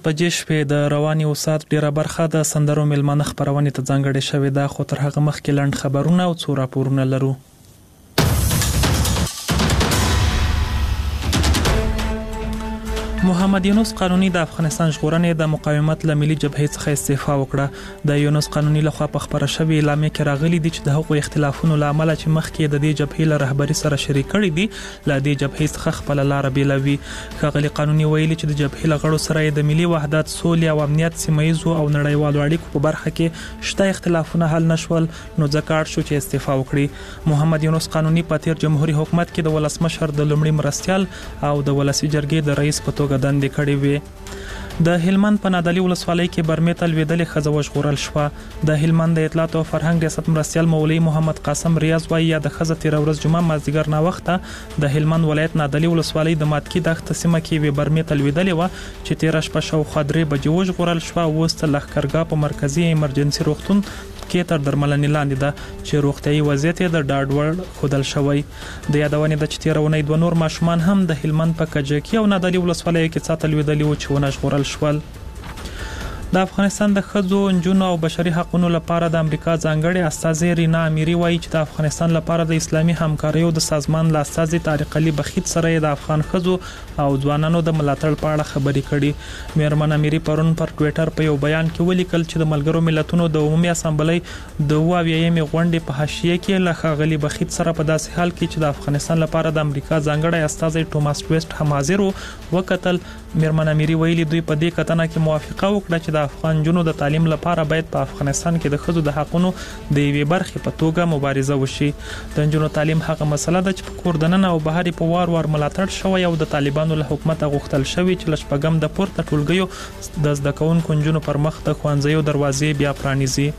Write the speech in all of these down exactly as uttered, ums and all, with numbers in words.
بجې شپې د رواني اوسات ډیره برخه د سندرو ملمنه خبرونه ته ځانګړې شوې ده، خو تر هغه مخکې لنډ خبرونه او څو راپورونه لرو. محمد یونس قانوني د افغانستان ژغورنې د مقاومت له ملي جبهې څخه استعفا وکړه. د یونس قانوني لخوا په خبره شوې اعلامیه کې راغلي دي چې د حقوقي اختلافونو له امله چې مخکې د دې جبهې له رهبري سره شریک کړي دي، له دې جبهې څخه خپل لار بیلوي. ښاغلي قانوني ویلي چې د جبهې له غړو سره د ملي وحدت، سولې او امنیت، سیمه‌ییزو او نړیوالو اړیکو په برخه کې شته اختلافونه حل نشول، نو ځکه اړ شو چې استعفا وکړي. محمد یونس قانوني په تیر جمهوریت حکومت کې د ولسمشر د لومړي مرستیال او د ولسی جرګې د رئیس په توګه دندې کړې وې. د هلمند په نادعلي ولسوالۍ کې برمې ته لوېدلې ښځه وژغورل شوه. د هلمند د اطلاعات او فرهنګ ریاست مرستیال مولوي محمد قاسم ریاض وايي د ښځه تیر ورځ جمعه مازدیګر ناوخته د هلمند ولایت نادعلي ولسوالۍ د ماتکی دښته سیمه کې وې برمې ته لوېدلې وه چې تیر شپه شاوخوا درې بجې وژغورل شوه. اوس د لښکرګاه په مرکزي ایمرجنسي روغتون کې تر درملنې لاندې ده چې روغتیايي وضعیت یې د ډاډ وړ ښودل شوی. د یادونې ده چې تېره اونۍ دوه نور ماشومان هم د هلمند په کجکي او نادعلي ولسوالیو کې څاته لوېدلي وو چې ونه ژغورل شول. د افغانستان د ښځو، نجونو او بشري حقوقو لپاره د امریکا ځانګړي استازي رینا امیری وایي چې د افغانستان لپاره د اسلامي همکاریو د سازمان له استازي طارق علي بخیت سره د افغان ښځو او ځوانانو د ملاتړ په اړه خبرې کړي. میرمن امیری پرون پر ټوئیټر په یو بیان کې ولیکل چې د ملګرو ملتونو د عمومي اسامبلۍ د اووه اویایم غونډې په حاشیه کې له ښاغلي بخیت سره په داسې حال کې چې د افغانستان لپاره د امریکا ځانګړي استازي ټوماس ویسټ هم حاضر وکتل. میرمن امیری ویلي دوی په دې کتنه کې موافقه وکړه چې د افغان جنونو د تعلیم لپاره باید په افغانستان کې د ښځو د حقوقو د یوې برخې په توګه مبارزه وشي. د جنونو تعلیم هغه مسله ده چې په کور دننه او بهر په وار وار ملاتړ شوی او د طالبانو له حکومت غوښتل شوی چې له شپږم د پورته ټولګیو د زده کوونکو جنونو پر مخ د ښوونځیو دروازې بیا پرانیزي.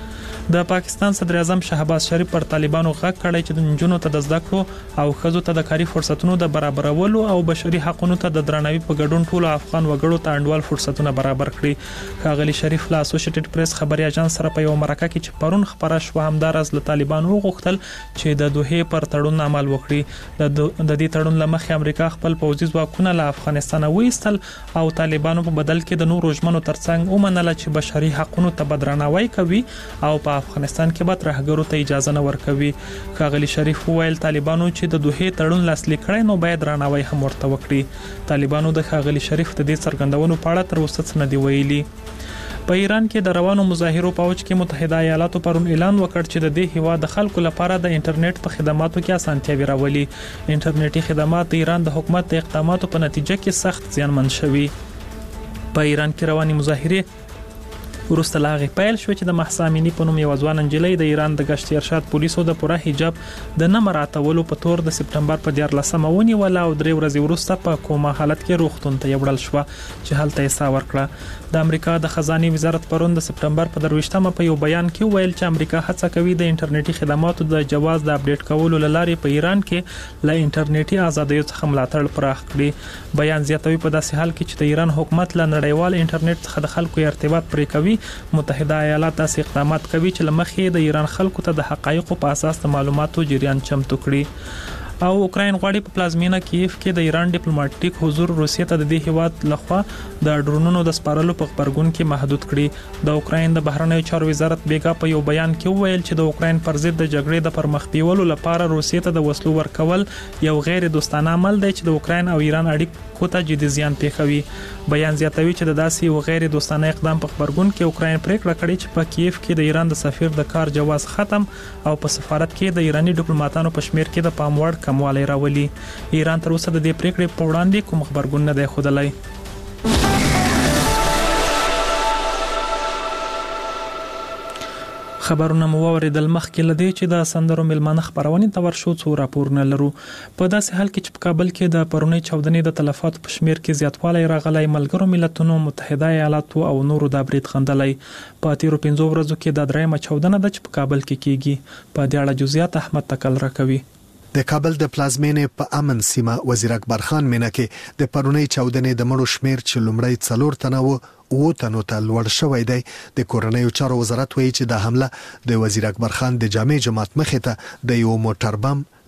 د پاکستان صدر اعظم شهباز شریف پر طالبانو غږ کړی چې د نجونو ته د زده کړو او ښځو ته د کاري فرصتونو د برابرولو او بشري حقوقو ته د درناوي په ګډون ټولو افغان وګړو ته انډول فرصتونه برابر کړي. ښاغلي شریف له اسوسییټډ پریس خبري اژانس سره په یو مرکه کې چې پرون خبره شوه همدارس له طالبانو وغوښتل چې د دوحې پر تړون عمل وکړي. د دې تړون له مخې امریکا خپل پوځي ځواکونه له افغانستان وایستل او طالبانو په بدل کې د نورو ژمنو ترڅنګ ومنله چې بشري حقوقو ته بدرناوی کوي او په افغانستان کې به ترهګرو ته اجازه نه ورکوي. ښاغلي شریف وویل طالبانو چې د دوحې تړون لاسلیک کړی نو باید درناوی هم ورته وکړي. طالبانو د ښاغلي شریف د دې څرګندونو په اړه تر اوسه څه نه دی ویلي. په ایران کې د روانو مظاهرو په اوج کې متحده ایالاتو پرون اعلان وکړ چې د دې هیواد د خلکو لپاره د انټرنیټ په خدماتو کې اسانتیاوې راولي. انټرنیټي خدمات د ایران د حکومت د اقداماتو په نتیجه کې سخت زیانمن شوي. په ایران کې رواني مظاهره وروسته لا غي پیل شو چې د محسا امینی په نوم یو ځوان انجلۍ د ایران د گشتي ارشاد پولیسو د پوره حجاب د نه مراتولو په تور د سپټمبر په دیارلسمه ونیول او درې ورځې وروسته په کومه حالت کې روغتون ته یوړل شو چې هلته یې سا ورکړه. د امریکا د خزانه وزارت پرون د سپټمبر په درويشتمه په یو بیان کې ویل چې امریکا هڅه کوي د انټرنیټي خدماتو د جواز د اپډیټ کولو لارې په ایران کې له انټرنیټي ازادیو څخه ملاتړ پراخ کړي. بیان زیاتوي په داسې حال کې چې د ایران حکومت له نړیوال انټرنیټ څخه د خلکو ارتباط پرې کوي. متحده ایالات داسې اقدامات کوي چې لمخې د ایران خلکو ته د حقایقو په اساس د معلوماتو جریان چمتو کړي. او اوکراین غواړي په پلازمینه کیف کې د ایران ډیپلوماټیک حضور روسیې ته د دې هیواد لخوا د ډرونونو د سپارلو په خبرګون کې محدود کړي. د اوکراین د بهرنیو چارو وزارت بیګا په یو بیان کې وویل چې د اوکراین پر ضد د جګړې د پرمخ بیولو لپاره روسیې ته د وسلو ورکول یو غیر دوستانه عمل دی چې د اوکراین او ایران اړیکو ته جدي زیان پیښوي. بیان زیاتوي چې د داسې یو غیر دوستانه اقدام په خبرګون کې اوکراین پریکړه کړې چې په کیف کې د ایران د سفیر د کار جواز ختم او په سفارت کې د ایرانی ډیپلوماټانو په شمیر کې د پام وړ کموالی راولي. ایران تر اوسه د دې پریکړې په وړاندې کوم خبرګون نه دی ښودلی. خبرونه مو اوریدل مخکې لدی چې د سندرو ملمنه خبرونه تور شو څو راپورونه لرو. په داسې حال کې چې په کابل کې د پرونی چودنې د تلفات په شمیر کې زیاتوالی راغلی، ملګرو ملتونو، متحده ایالاتو او نورو د برید خندلای. په تیرو پنځو ورځو کې د درېمه چودنه د په کابل کې کیږي. په دې اړه جزئیات احمد تکل راکوي. د کابل د پلازمینې په امن سیمه وزیر اکبر خان مینه کې د پرونی چودنې د مړو شمیر چې لومړی څلور تنه وو او تنو ته لوړ شوی دی. د کورنیو چارو وزارت وایي چې د حمله د وزیر اکبر خان د جامع جماعت مخې ته د یو موټر بم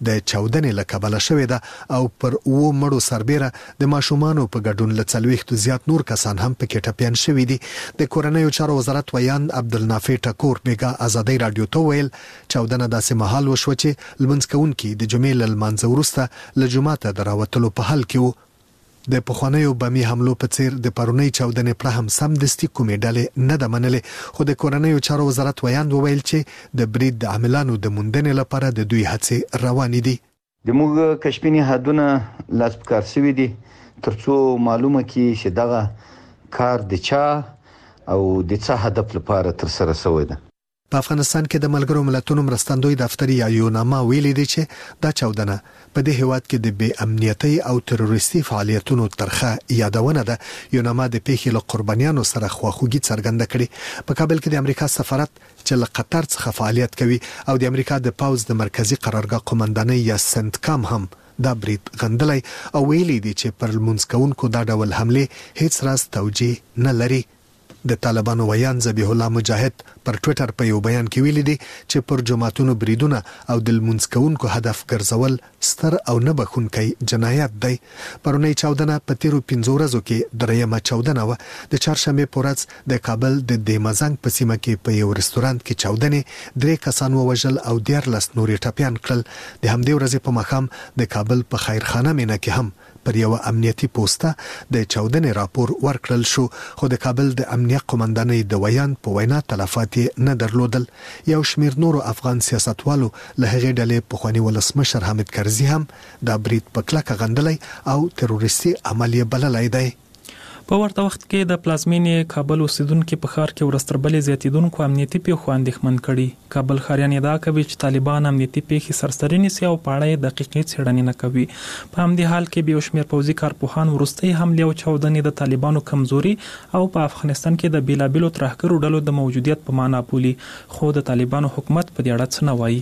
د چاودنې له کبله شوې ده او پر و مړو سربېره د ماشومانو په ګډون له څلوېښتو زیات نور کسان هم پکې ټپیان شوي دي. د کورنیو چارو وزارت ویاند عبدالنافع ټکور بیګا ازادۍ رادیو ته ویل چاودنه داسې مهال وشوه چې لمونځ کوونکي د جمعې له لمانځه وروسته له جوماته د راوتلو په حال کې وو. د پخوانیو بمي حملو په څیر د پرونی چاودنې پر هم سمدستي کومې ډلې نه د منلې خو د کورنیو چارو وزارت ویاند وویل چې د برید د عاملانو د موندنې لپاره د دوی هڅې روانې دي. د موږ کشفینی حدونه لاس په کار شوي دي ترڅو معلومه کړي چې دغه کار د چا او د څه هدف لپاره تر سره شوی ده. په افغانستان کې د ملګرو ملتونو مرستندوی دفتر یا یوناما ویلي دی چې دا چاودنه په دې هیواد کې د بې امنیتۍ او تروریستي فعالیتونو ترخه یادونه ده. یوناما د پیښې له قربانیانو سره خواخوږي څرګنده کړې. په کابل کې د امریکا سفارت چې له قطر څخه فعالیت کوي او د امریکا د پاوز د مرکزی قرارګاه قومندانۍ یا سنتکام هم دا برید غندلی او ویلي دی چې پر لمونځ کوونکو دا ډول حمله هیڅ راز توجیه نه لري. د طالبانو ویان ذبیح الله مجاهد پر ټوئیټر په یو بیان کې ویلي دي چې پر جماعتونو بریدونه او د لمونځ کوونکو هدف ګرځول ستر او نه بخښونکی جنایت دی. پرونی چاودنه په تیرو پنځو ورځو کې درېیمه چاودنه وه. د چهارشنبې په ورځ د کابل د دیمزنګ په سیمه کې په یو رستورانت کې چاودنې درې کسان ووژل او دیارلس نورې ټپیان کړل. د همدې ورځې په ماښام د کابل په خیرخانه مینه کې هم پر یو امنیتي پوسټه د چاودنې راپور ورکړل شو خو د کابل د امنیت قومندانۍ د ویان په وینا تلفات نه درلودل. یو شمیر نورو افغان سیاستوالو له هغې ډلې پخوانی ولسمشر حامد کرزي هم دا برید په کلکه غندلی او تروریستي عمل یې بللی دی. په ورته وخت کې د پلازمینې کابل اوسیدونکو په ښار کې ورستربلې زیاتیدونکو امنیتي پیښو اندېښمن کړي. کابل ښاریان ادعا کوي چې طالبان امنیتي پیښې سرسري نیسي او په اړه یې دقیقې څېړنې نه کوي. په همدې حال کې به یو شمېر پوځي کارپوهان وروستۍ حملې او چاودنې د طالبانو کمزوري او په افغانستان کې د بیلابیلو ترهګرو ډلو د موجودیت په معنا بولي خو د طالبانو حکومت په دې اړه څه نه وایي.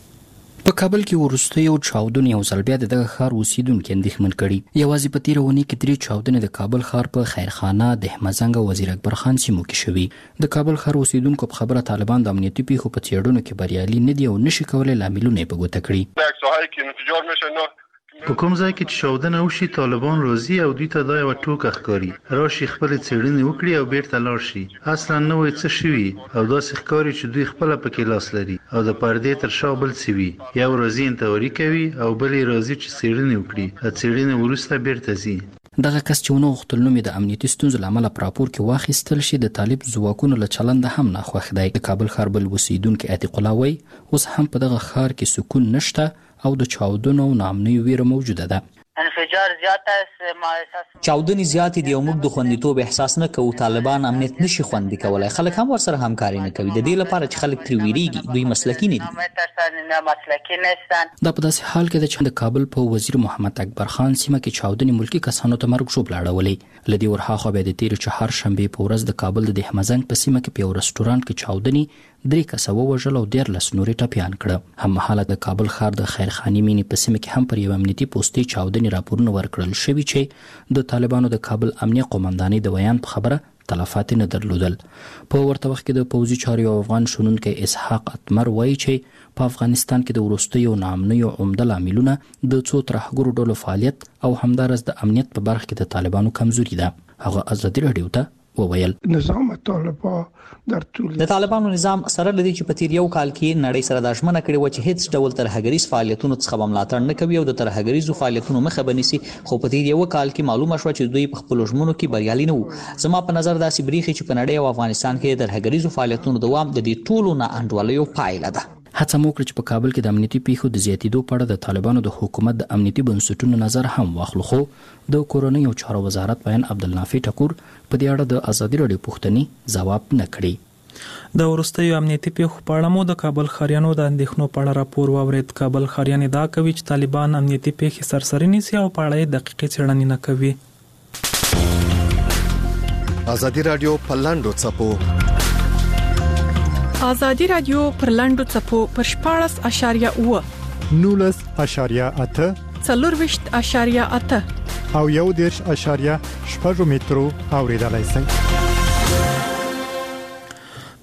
په کابل کې وروستیو چاودنې یو ځل بیا دغه ښار اوسیدونکي اندېښمن کړي. یوازې په تېره اونۍ کې درې چاودنې د کابل ښار په خیرخانه، دهمزنګ او وزیر اکبر خان سیمو کې شوي. د کابل ښار اوسیدونکو په خبره طالبان د امنیتي پیښو په څېړنو کې بریالي نه دي او نشي کولی لاملونه یې په ګوته کړي. په کوم ځای کې چې چاودنه وشي طالبان راځي او دوی ته دا یوه ټوکه ښکاري راشي خپلې څېړنې وکړي او بیرته لاړ شي. اصلا نه وایي څه شوي او داسې ښکاري چې دوی خپله پکې لاس لري او د پردې تر شا بل څه وي. یو راځي انتواري کوي او بل یې راځي چې څېړنې وکړي او څېړنې وروسته بیرته ځي. دغه کس چې ونه غوښتل نوم یې د امنیتي ستونزو له امله په راپور کې واخیستل شي د طالب ځواکونو له چلنده هم ناخوښ دی. د کابل ښار بل اوسیدونکی عتیق الله وایي اوس هم په دغه ښار کې سکون نشته او د چاودنو او ناامنیو ویره موجوده ده. انفجار زیات است ما احساس چاودنې زیاتې دي او موږ د خوندیتوب احساس نه کوو. طالبان امنیت نشي خوندي کولای. خلک هم ورسره همکاري نه کوي. د دې لپاره چې خلک ترې ویریږي. دوی مسلکي نه دي. دا په داسې حال کې ده چې د کابل په وزیر محمد اکبر خان سیمه کې چاودنې ملکي کسانو ته مرګ ژوبله اړولې. له دې ورهاخوا بیا د تېرې چهارشنبې په ورځ د کابل د دهمزنګ په سیمه کې په یو رسټورانټ کې چاودنې درې کسه ووژل او دیارلس نورې ټپیان کړه. هممهاله د کابل ښار د خیرخانې مینې په سیمه کې هم پر یو امنیتي پوستې چاودنې راپورونه ورکړل شوي چې د طالبانو د کابل امنیه قومندانۍ د ویان په خبره تلفات نه درلودل. په ورته وخت کې د پوځي چارو افغان شنونکی اسحاق اتمر وایي چې په افغانستان کې د وروستیو ناامنیو عمده لاملونه د څو ترهګرو ډلو فعالیت او همدارس د امنیت په برخه کې د طالبانو کمزوري ده. هغه ازادي رادیو ته وویل نظام طالبان در طول د طالبانو نظام سره لدی چې په تیر یو کال کې نړۍ سره د ژمنه کړې و چې هیڅ ډول ترهګریز فعالیتونو څخه ملاتړ نه کوي او د ترهګریزو فعالیتونو مخه بنسي. خو په تیر یو کال کې معلومه شو چې دوی په خپل ژمنو کې بریالي نه وو. زما په نظر داسې بریخي چې په نړۍ او افغانستان کې د ترهګریزو فعالیتونو دوام د دې ټولو نه انډولیو پایله ده. هڅه مو وکړه چې په کابل کې د امنیتي پیښو د زیاتېدو په اړه د طالبانو د حکومت د امنیتي بنسټونو نظر هم واخلو خو د کورنیو چارو وزارت ویان عبدالنافع ټکور په دې اړه د ازادي راډیو پوښتنې ځواب نه کړي. د وروستیو امنیتي پیښو په اړه مو د کابل ښاریانو د اندېښنو په اړه راپور واورېد. کابل ښاریان ادعا کوي چې طالبان امنیتي پیښې سرسري نیسي او په اړه یې دقیقې څېړنې نه کوي. ازادي راډیو په لاندو څپو ازادي راډیو پر لاندو څپو پر شپاړس اشاریه اوه نولس اشاریه اته څلورویشت اشاریه اته او یو دېرش اشاریه شپږ مترو اوریدلای شئ.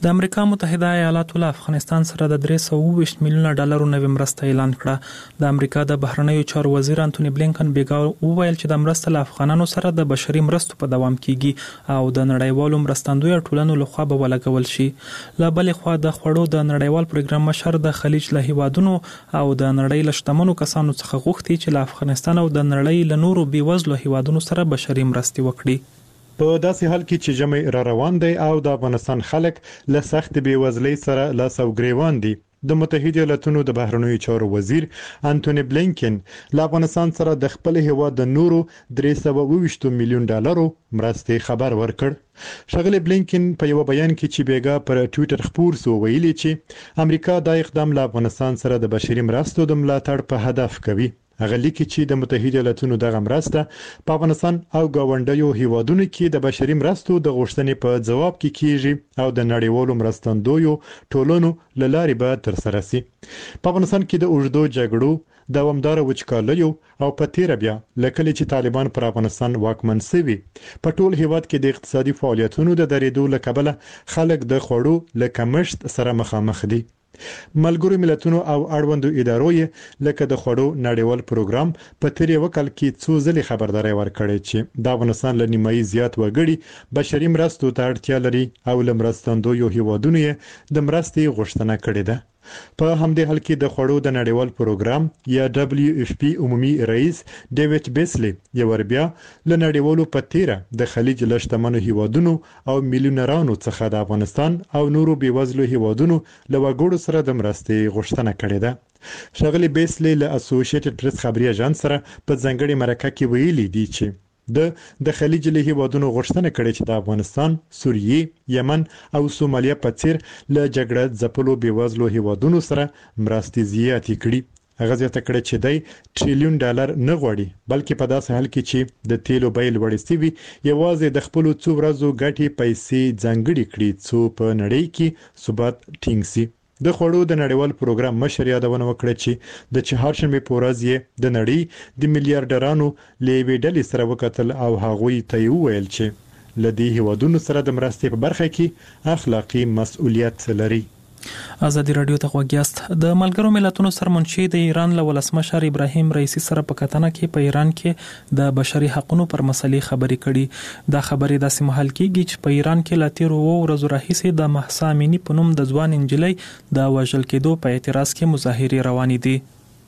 د امریکا متحده ایالاتو له افغانستان سره د درې سوه اووه ویشت میلیونه ډالرو نوې مرسته اعلان کړه. د امریکا د بهرنیو چارو وزیر انټونی بلینکن بیګا وویل چې د مرسته له افغانانو سره د بشري مرستو په دوام کیږي او د نړیوالو مرستندوی ټولنو لخوا به ولګول شي. له بلې خوا د خوړو د نړیوال پروګرام مشر د خلیج له هیوادونو او د نړۍ له شتمنو کسانو څخه غوښتي چې له افغانستان او د نړۍ له نورو بیوزلو هیوادونو سره بشري مرستې وکړي. په داسې حال کې چې جمع را روان دی او د افغانستان خلک له سخت بیوزلۍ سره لاس او ګریوان دي، د متحده ایالاتونو د بهرنیو چارو وزیر انټونی بلینکن له افغانستان سره د خپل هیواد د نورو درې سوه اووه ویشت میلیون ډالرو مرستې خبر ورکړ. ښاغلی بلینکن په یو بیان کې چې بیګا پر ټوئیټر خپور سو ویلي چې امریکا دا اقدام له افغانستان سره د بشري مرستو د ملاتړ په هدف کوي. هغه لیکي چې د متحده ایالاتونو دغه مرسته په افغانستان او ګاونډیو هیوادونو کې د بشري مرستو د غوښتنې په جواب کې کیږي او د نړیوالو مرستندویو ټولنو له لارې به تر سره شي. په افغانستان کې د اوږدو جګړو دوامدار وچکالیو او په تیر بیا لکه چې طالبان پر افغانستان واکمن شوي په ټول هیواد کې د اقتصادي فعالیتونو د درېدو له کبله خلک د خوړو له کمښت سره مخامخ دي. ملګرو ملتونو او اړوندو ادارو لکه د خوړو نړیوال پروګرام په تیر یو کال کې څو ځلې خبرداري ورکړې چې د افغانستان له نیمایي زیات وګړي بشري مرستو ته اړتیا لري او له مرستندویو هیوادونو د مرستې غوښتنه کړې ده. په همدې حال کې د خوړو د نړیوال پروګرام یا دبليو اف پی عمومي رئیس ډیوډ بیسلی یو بیا له نړیوالو په تیره د خلیج له شتمنو هیوادونو او میلیونرانو څخه د افغانستان او نورو بیوزلو هیوادونو له وګړو سره د مرستې غوښتنه کړې ده. ښاغلی بیسلی له اسوسییټډ پریس خبري اژانس سره په ځانګړي مرکه کې ویلي دي چې د د خلیج له هیوادونو غوښتنه کړې چې د افغانستان، سوریې، یمن او سومالیا په څیر له جګړه ځپلو بیوزلو هیوادونو سره مرستې زیاتې کړي. هغه زیاته کړې چې دی ټریلیون ډالر نه غواړي، بلکې په داسې حال کې چې د تیلو بیې لوړې شوي یوازې د خپلو څو ورځو ګټې پیسې ځانګړې کړي څو په نړۍ کې ثبات ټینګ شي. د خوړو د نړیوال پروګرام مشر یادونه وکړه چې د چهارشنبه په ورځ یې د نړۍ د میلیارډرانو لیوي ډلې سره وکتل او هغوی ته ویل چې لدی هیوادونو سره د مرستې په برخه کې اخلاقی مسؤلیت لري. ازادي رادیو ته غوږیاست. د ملګرو ملتونو سرمنشي د ایران له ولسمشر ابراهیم رئیسی سره په کتنه کې په ایران کې د بشري حقوقو پر مسلې خبرې کړي. دا خبرې داسې مهال کېږي چې په ایران کې لا تیر وو ورځو راهیسې د مهسا امینی په نوم د ځوان انجلۍ د وژل کېدو په اعتراض کې مظاهرې روانې دي.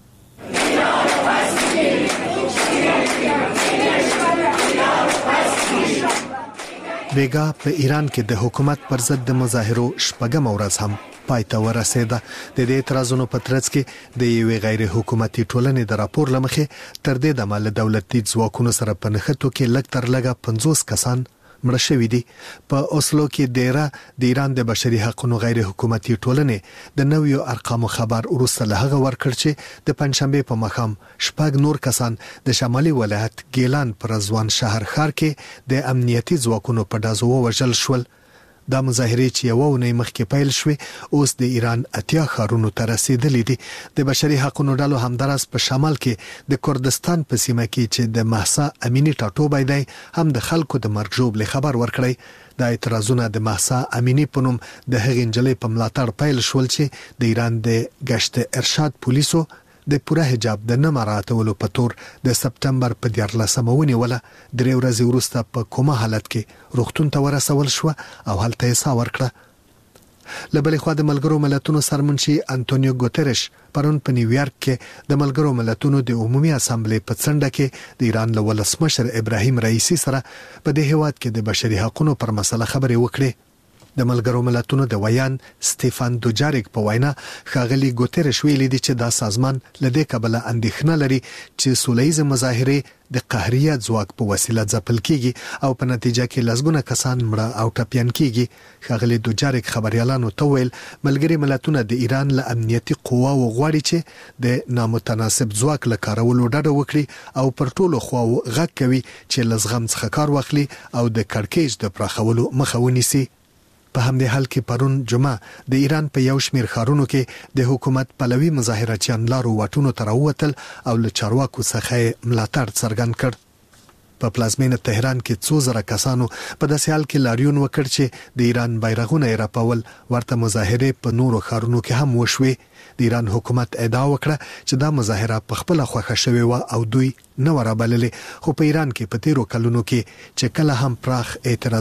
بیګا په ایران کې د حکومت پر ضد د مظاهرو شپږم ورځ هم پای ته ورسېده. د دې اعتراضونو په ترڅ کې د یوې غیر حکومتي ټولنې د راپور لمخې تر دې دمه له دولتي ځواکونو سره په نښتو کې لږ تر لږه پنځوس کسان مړه شوي دي. په اوسلو کې دیره د ایران د بشري حقوقو غیر حکومتي ټولنې د نویو ارقامو خبر وروسته له هغه ورکړ چې د پنځشنبه په ماښام شپږ نور کسان د شمالي ولایت ګیلان پر ځوان شهر ښار کې د امنیتي ځواکونو په ډزو وژل شول. دا مظاهرې چې یو ونې مخکې پیل شوې اوس د ایران اتیا ښارونو ته رسیدلې دي. د بشري حقوقو ډلو همدارس په شمال کې د کردستان په سیمه کې چې د مهسا امینی ټاټوبی دی هم د خلکو د مرګ ژوبلې خبر ورکړی. د اعتراضونو د مهسا امینی په نوم د هغې نجلۍ په ملاتړ پیل شول چې د ایران د گشت ارشاد پولیسو د پوره حجاب د نه مراعاتولو په تور د سپتمبر په دیارلسمه ونیوله. درې ورځې وروسته په کومه حالت کې روغتون ته ورسول شو او هلته یې ساه ورکړه. له بلې خوا د ملګرو ملتونو سرمنشي انټونیو ګوتریش پرون په نیویارک کې د ملګرو ملتونو د عمومي اسامبلې په څنډه کې د ایران له ولسمشر ابراهیم رئیسی سره په دې هیواد کې د بشري حقوقو پر مسله خبرې وکړې. د ملګرو ملتونو د ویان سټيفان دوجاریک په وینا ښاغلي ګوتریش ویلي دي چې دا سازمان لدې کبله اندېښنه لري چې سولهییزه مظاهرې د قهریه ځواک په وسیله ځپل کیږي او په نتیجه کې لسګونه کسان مړه او ټپیان کیږي. ښاغلي دوجاریک خبريالانو ته ویل ملګري ملتونه د ایران له امنیتي قواو غواړي چې د نامتناسب ځواک له کارولو ډډه وکړي او پر ټولو خواو غږ کوي چې لزغم څخه کار واخلي او د کړکېچ د پراخولو مخه ونیسي. په همدې حال کې پرون جمعه د ایران په یو شمېر ښارونو کې د حکومت پلوي مظاهرچیان لارو واټونو ته راووتل او له چارواکو څخه ملاتړ څرګند کړ. په پلازمینه تهران کې څو زره کسانو په داسې حال کې لاریون وکړ چې د ایران بیرغونه یې راپول. ورته مظاهره په نورو ښارونو کې هم وشوې. د ایران حکومت ادعا وکړه چې دا مظاهره په خپل خوښه شوې و او دوی نه ورابللې، خو په ایران کې په تیرو کلونو کې چې کله هم پراخ اعتراض